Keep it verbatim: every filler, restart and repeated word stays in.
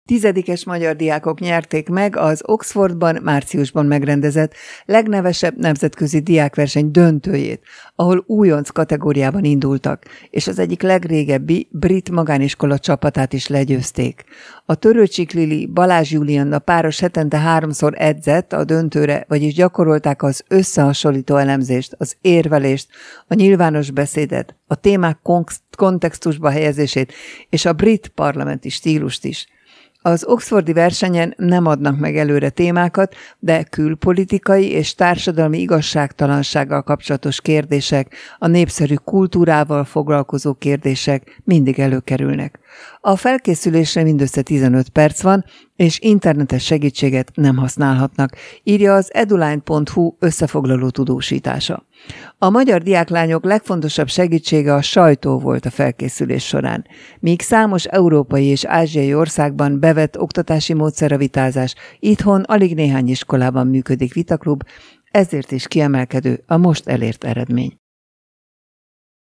Tizedikes magyar diákok nyerték meg az Oxfordban márciusban megrendezett legnevesebb nemzetközi diákverseny döntőjét, ahol újonc kategóriában indultak, és az egyik legrégebbi brit magániskola csapatát is legyőzték. A Törőcsik Lili Balázs Julianna páros hetente háromszor edzett a döntőre, vagyis gyakorolták az összehasonlító elemzést, az érvelést, a nyilvános beszédet, a témák kontextusba helyezését és a brit parlamenti stílust is. Az oxfordi versenyen nem adnak meg előre témákat, de külpolitikai és társadalmi igazságtalansággal kapcsolatos kérdések, a népszerű kultúrával foglalkozó kérdések mindig előkerülnek. A felkészülésre mindössze tizenöt perc van, és internetes segítséget nem használhatnak, írja az eduline pont hu összefoglaló tudósítása. A magyar diáklányok legfontosabb segítsége a sajtó volt a felkészülés során. Míg számos európai és ázsiai országban bevett oktatási módszer a vitázás, itthon alig néhány iskolában működik vitaklub, ezért is kiemelkedő a most elért eredmény.